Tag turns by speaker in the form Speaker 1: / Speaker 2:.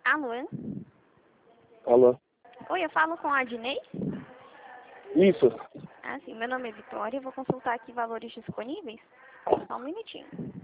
Speaker 1: Alô?
Speaker 2: Alô?
Speaker 1: Oi, eu falo com a Adnei?
Speaker 2: Isso.
Speaker 1: Ah, sim. Meu nome é Vitória. Eu vou consultar aqui valores disponíveis. Só um minutinho.